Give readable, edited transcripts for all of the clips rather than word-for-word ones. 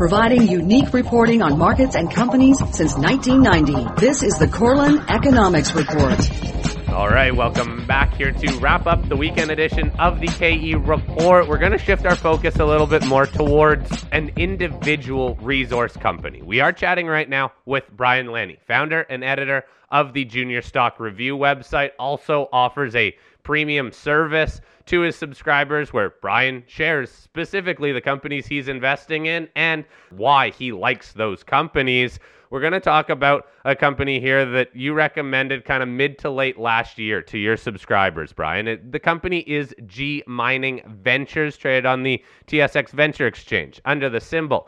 providing unique reporting on markets and companies since 1990. This is the Korelin Economics Report. All right, welcome back here to wrap up the weekend edition of the KE Report. We're going to shift our focus a little bit more towards an individual resource company. We are chatting right now with Brian Lani, founder and editor of the Junior Stock Review website, also offers a premium service to his subscribers where Brian shares specifically the companies he's investing in and why he likes those companies. We're going to talk about a company here that you recommended kind of mid to late last year to your subscribers, Brian. The company is G Mining Ventures, traded on the TSX Venture Exchange under the symbol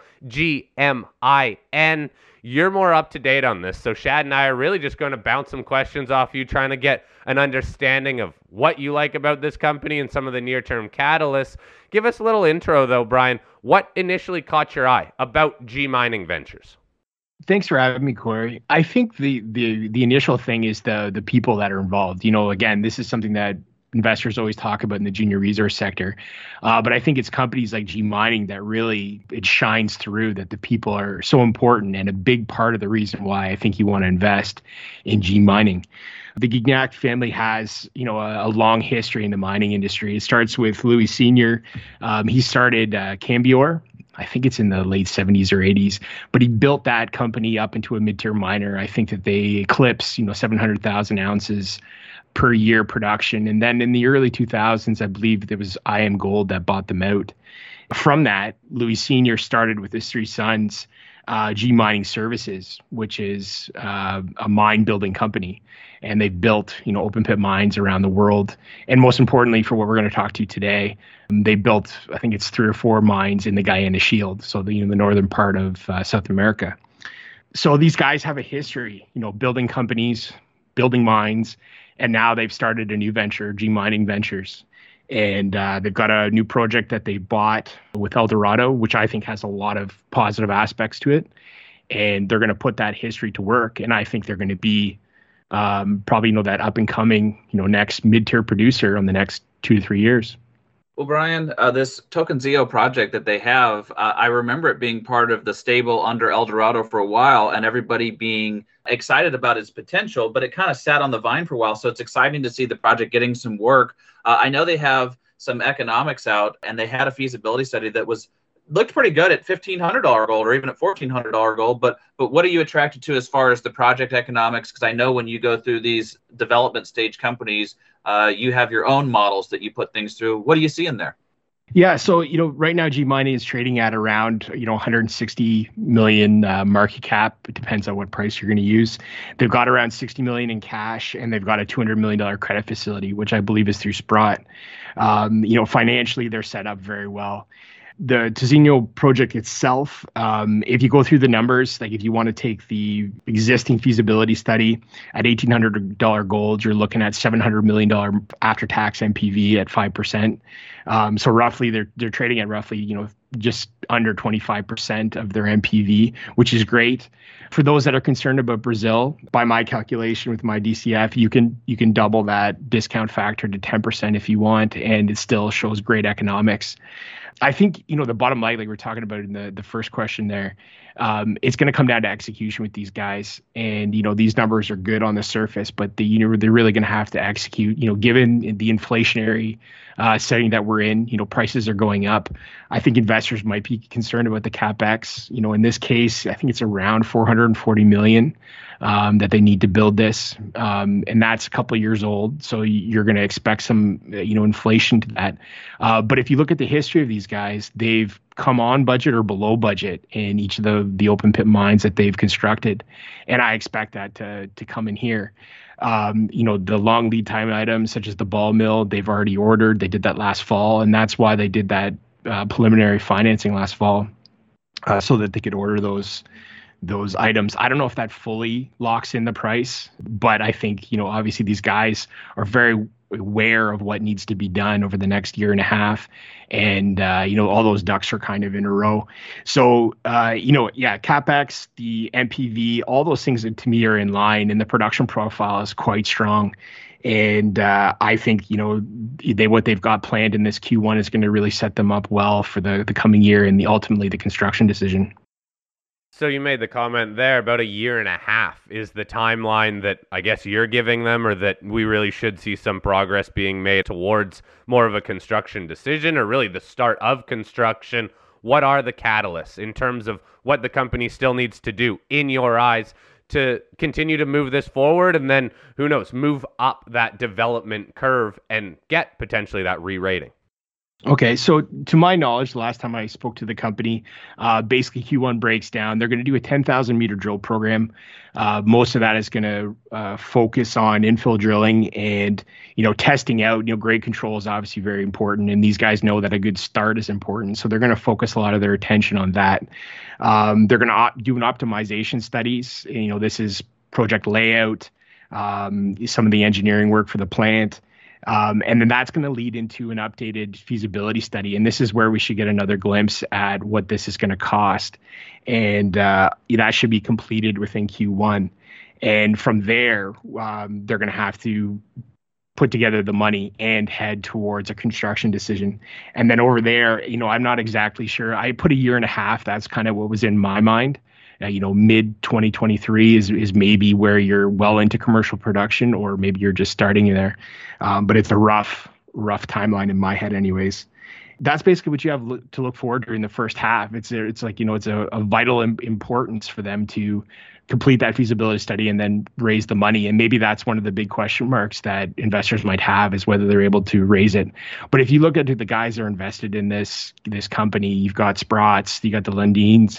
GMIN. You're more up to date on this, so Shad and I are really just going to bounce some questions off you, trying to get an understanding of what you like about this company and some of the near-term catalysts. Give us a little intro, though, Brian. What initially caught your eye about G Mining Ventures? Thanks for having me, Corey. I think the initial thing is the people that are involved. Again, this is something that investors always talk about in the junior resource sector. But I think it's companies like G Mining that really, it shines through that the people are so important and a big part of the reason why I think you want to invest in G Mining. The Gignac family has, a long history in the mining industry. It starts with Louis Sr. He started Cambior. I think it's in the late 70s or 80s, but he built that company up into a mid-tier miner. I think that they eclipse, 700,000 ounces per year production. And then in the early 2000s, I believe there was IM Gold that bought them out. From that, Louis Sr. started with his three sons, G Mining Services, which is a mine building company. And they've built, open pit mines around the world. And most importantly, for what we're going to talk to today, they built, I think it's 3 or 4 mines in the Guyana Shield, so the northern part of South America. So these guys have a history, building companies, building mines, and now they've started a new venture, G Mining Ventures. And they've got a new project that they bought with Eldorado, which I think has a lot of positive aspects to it. And they're going to put that history to work. And I think they're going to be probably, that up and coming, next mid-tier producer on the next 2 to 3 years. Well, Brian, this Tocantinzinho project that they have, I remember it being part of the stable under Eldorado for a while and everybody being excited about its potential, but it kind of sat on the vine for a while. So it's exciting to see the project getting some work. I know they have some economics out and they had a feasibility study that looked pretty good at $1,500 gold or even at $1,400 gold. But what are you attracted to as far as the project economics? Because I know when you go through these development stage companies, you have your own models that you put things through. What do you see in there? Yeah, so right now G Mining is trading at around 160 million market cap. It depends on what price you're going to use. They've got around 60 million in cash, and they've got a $200 million credit facility, which I believe is through Sprott. Financially, they're set up very well. The Tocantinzinho project itself, if you go through the numbers, like if you want to take the existing feasibility study at $1,800 gold, you're looking at $700 million after-tax NPV at 5%. So roughly, they're trading at roughly, just under 25% of their NPV, which is great. For those that are concerned about Brazil, by my calculation with my DCF, you can double that discount factor to 10% if you want, and it still shows great economics. I think, the bottom line, like we were talking about in the first question there, it's going to come down to execution with these guys. And, these numbers are good on the surface, but they're really going to have to execute, given the inflationary setting that we're in, prices are going up. I think investors might be concerned about the CapEx. In this case, I think it's around 440 million that they need to build this. And that's a couple of years old. So you're going to expect some, inflation to that. But if you look at the history of these guys, they've come on budget or below budget in each of the open pit mines that they've constructed. And I expect that to come in here. The long lead time items such as the ball mill, they've already ordered. They did that last fall. And that's why they did that preliminary financing last fall so that they could order those items. I don't know if that fully locks in the price, but I think, obviously these guys are very aware of what needs to be done over the next year and a half. And, all those ducks are kind of in a row. So, CapEx, the NPV, all those things that to me are in line, and the production profile is quite strong. And I think, what they've got planned in this Q1 is going to really set them up well for the coming year and ultimately the construction decision. So you made the comment there about a year and a half is the timeline that I guess you're giving them, or that we really should see some progress being made towards more of a construction decision, or really the start of construction. What are the catalysts in terms of what the company still needs to do in your eyes to continue to move this forward, and then who knows, move up that development curve and get potentially that re-rating? Okay, so to my knowledge, the last time I spoke to the company, basically Q1 breaks down. They're going to do a 10,000 meter drill program. Most of that is going to focus on infill drilling and, testing out. Grade control is obviously very important, and these guys know that a good start is important. So they're going to focus a lot of their attention on that. They're going to do an optimization studies. This is project layout, some of the engineering work for the plant. And then that's going to lead into an updated feasibility study. And this is where we should get another glimpse at what this is going to cost. And that should be completed within Q1. And from there, they're going to have to put together the money and head towards a construction decision. And then over there, I'm not exactly sure. I put a year and a half. That's kind of what was in my mind. Mid 2023 is maybe where you're well into commercial production, or maybe you're just starting there. But it's a rough timeline in my head anyways. That's basically what you have to look forward during the first half. It's like, it's a vital importance for them to complete that feasibility study and then raise the money. And maybe that's one of the big question marks that investors might have, is whether they're able to raise it. But if you look at the guys that are invested in this company, you've got Sprotts, you got the Lundins,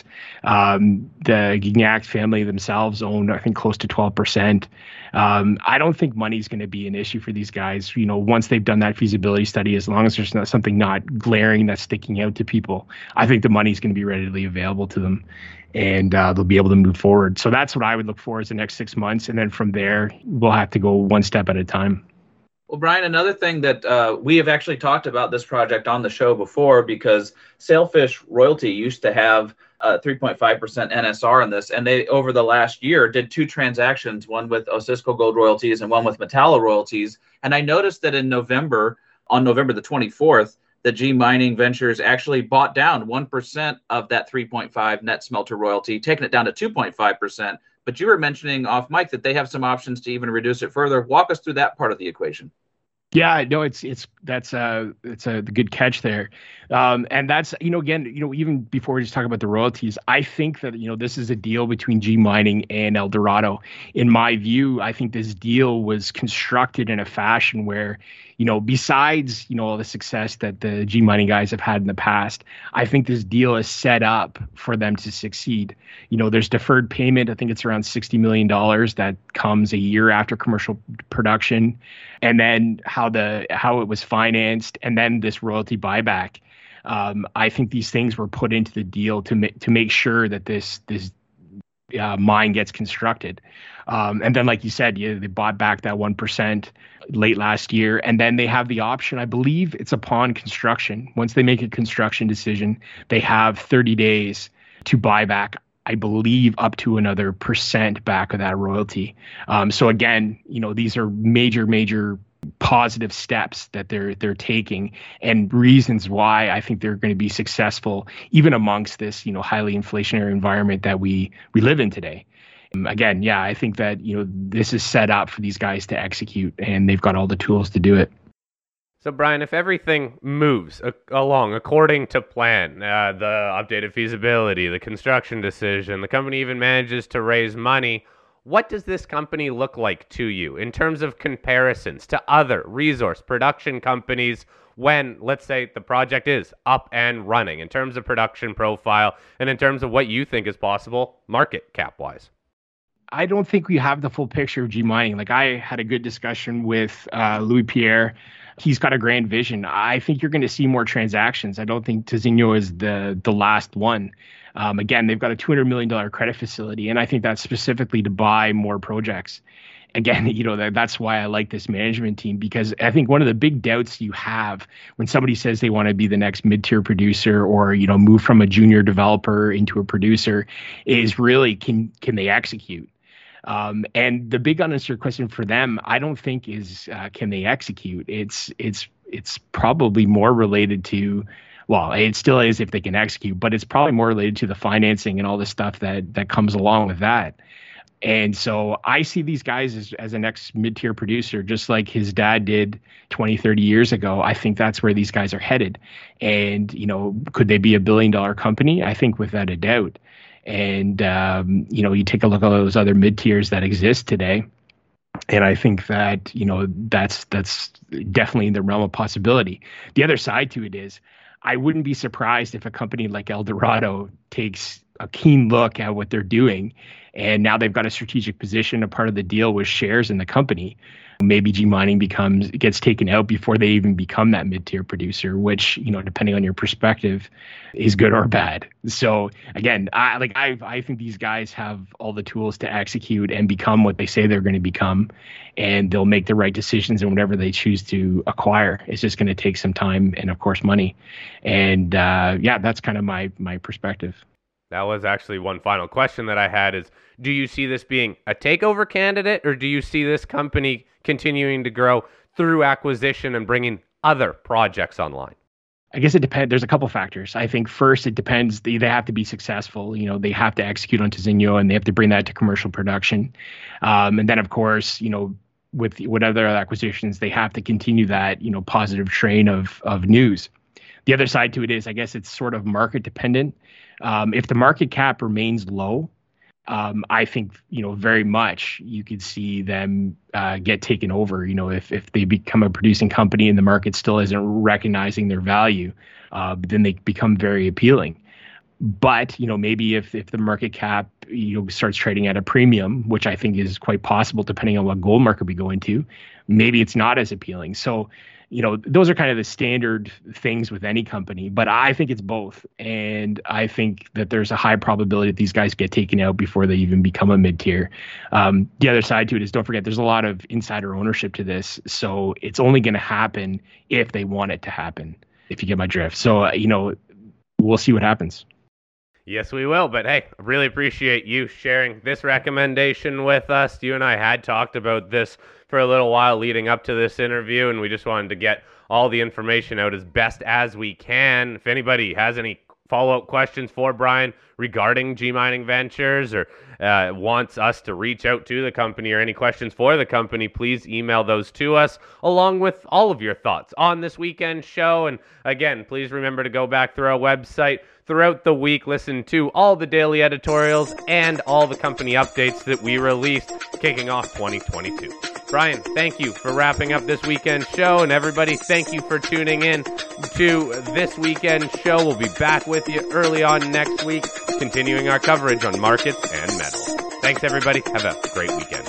the Gignac family themselves own, I think, close to 12%. I don't think money's going to be an issue for these guys. Once they've done that feasibility study, as long as there's not something not glaring that's sticking out to people, I think the money's going to be readily available to them, and they'll be able to move forward. So that's what I would look for as the next 6 months. And then from there, we'll have to go one step at a time. Well, Brian, another thing that we have actually talked about this project on the show before, because Sailfish Royalty used to have 3.5% NSR in this, and they, over the last year, did 2 transactions, one with Osisko Gold Royalties and one with Metalla Royalties. And I noticed that on November the 24th, the G Mining Ventures actually bought down 1% of that 3.5 net smelter royalty, taking it down to 2.5%. But you were mentioning off mic that they have some options to even reduce it further. Walk us through that part of the equation. Yeah, no, it's a good catch there. And that's, again, even before we just talk about the royalties, I think that, this is a deal between G Mining and Eldorado. In my view, I think this deal was constructed in a fashion where, besides, all the success that the G Mining guys have had in the past, I think this deal is set up for them to succeed. There's deferred payment. I think it's around $60 million that comes a year after commercial production. And then how it was financed, and then this royalty buyback. I think these things were put into the deal to make sure that this mine gets constructed. And then, like you said, they bought back that 1% late last year, and then they have the option. I believe it's upon construction. Once they make a construction decision, they have 30 days to buy back, I believe, up to another % back of that royalty. So again, these are major positive steps that they're taking, and reasons why I think they're going to be successful even amongst this, highly inflationary environment that we live in today. Again, yeah, I think that, this is set up for these guys to execute, and they've got all the tools to do it. So, Brian, if everything moves along according to plan, the updated feasibility, the construction decision, the company even manages to raise money, what does this company look like to you in terms of comparisons to other resource production companies when, let's say, the project is up and running, in terms of production profile and in terms of what you think is possible market cap-wise? I don't think we have the full picture of G Mining. Like, I had a good discussion with Louis Pierre. He's got a grand vision. I think you're going to see more transactions. I don't think Tozino is the last one. Again, they've got a $200 million credit facility, and I think that's specifically to buy more projects. Again, that's why I like this management team, because I think one of the big doubts you have when somebody says they want to be the next mid-tier producer, or, move from a junior developer into a producer, is really, can they execute? And the big unanswered question for them, I don't think is, can they execute? It's probably more related to, Well, it still is if they can execute, but it's probably more related to the financing and all the stuff that comes along with that. And so I see these guys as a next mid-tier producer, just like his dad did 20, 30 years ago. I think that's where these guys are headed. And, could they be $1 billion company? I think without a doubt. And, you take a look at all those other mid-tiers that exist today. And I think that, that's definitely in the realm of possibility. The other side to it is, I wouldn't be surprised if a company like Eldorado takes a keen look at what they're doing. And now they've got a strategic position. A part of the deal was shares in the company. Maybe G Mining gets taken out before they even become that mid-tier producer, which, depending on your perspective, is good or bad. So again, I think these guys have all the tools to execute and become what they say they're going to become, and they'll make the right decisions in whatever they choose to acquire. It's just going to take some time and, of course, money. And that's kind of my perspective. That was actually one final question that I had is, do you see this being a takeover candidate, or do you see this company continuing to grow through acquisition and bringing other projects online? I guess it depends. There's a couple factors. I think first, it depends. They have to be successful. They have to execute on Tizzinho, and they have to bring that to commercial production. And then, of course, with other acquisitions, they have to continue that, positive train of news. The other side to it is, I guess it's sort of market dependent. If the market cap remains low, I think, very much you could see them get taken over. If they become a producing company and the market still isn't recognizing their value, then they become very appealing. But, maybe if the market cap, starts trading at a premium, which I think is quite possible depending on what gold market we go into, maybe it's not as appealing. So, those are kind of the standard things with any company, but I think it's both. And I think that there's a high probability that these guys get taken out before they even become a mid-tier. The other side to it is, don't forget, there's a lot of insider ownership to this. So it's only going to happen if they want it to happen, if you get my drift. So, we'll see what happens. Yes, we will. But hey, I really appreciate you sharing this recommendation with us. You and I had talked about this for a little while leading up to this interview, and we just wanted to get all the information out as best as we can. If anybody has any follow-up questions for Brian regarding G Mining Ventures, or wants us to reach out to the company, or any questions for the company, please email those to us, along with all of your thoughts on this weekend show. And again, please remember to go back through our website throughout the week, listen to all the daily editorials and all the company updates that we released kicking off 2022. Brian, thank you for wrapping up this weekend show, and everybody, thank you for tuning in to this weekend show. We'll be back with you early on next week, continuing our coverage on markets and metals. Thanks, everybody. Have a great weekend.